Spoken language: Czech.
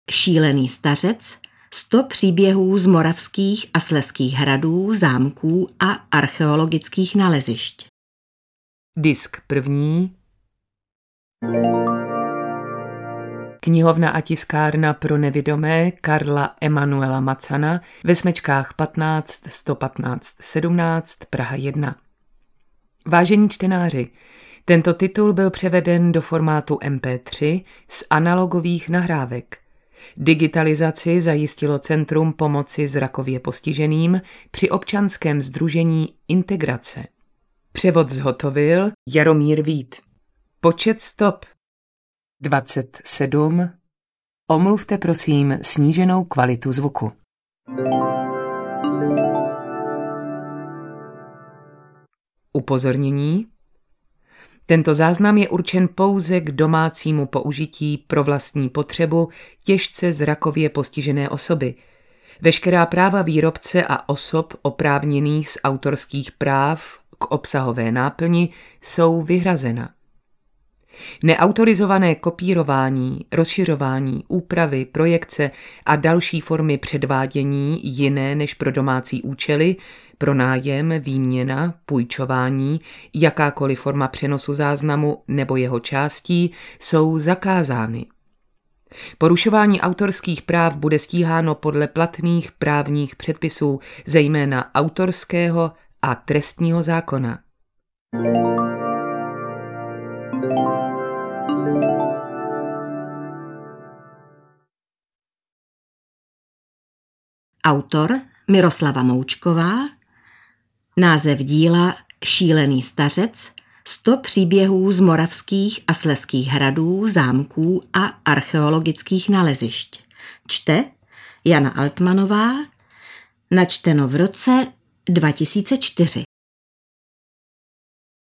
Šílený stařec, 100 příběhů z moravských a slezských hradů, zámků a archeologických nalezišť. Disk 1. Knihovna a tiskárna pro nevidomé Karla Emanuela Macana ve Smečkách 15 115 17 Praha 1. Vážení čtenáři, tento titul byl převeden do formátu MP3 z analogových nahrávek. Digitalizaci zajistilo Centrum pomoci zrakově postiženým při občanském sdružení Integrace. Převod zhotovil Jaromír Vít. Počet stop 27. Omluvte prosím sníženou kvalitu zvuku. Upozornění. Tento záznam je určen pouze k domácímu použití pro vlastní potřebu těžce zrakově postižené osoby. Veškerá práva výrobce a osob oprávněných z autorských práv k obsahové náplni jsou vyhrazena. Neautorizované kopírování, rozšiřování, úpravy, projekce a další formy předvádění jiné než pro domácí účely, pronájem, výměna, půjčování, jakákoliv forma přenosu záznamu nebo jeho částí jsou zakázány. Porušování autorských práv bude stíháno podle platných právních předpisů, zejména autorského a trestního zákona. Autor Miroslava Moučková, název díla Šílený stařec, 100 příběhů z moravských a slezských hradů, zámků a archeologických nalezišť. Čte Jana Altmanová, načteno v roce 2004.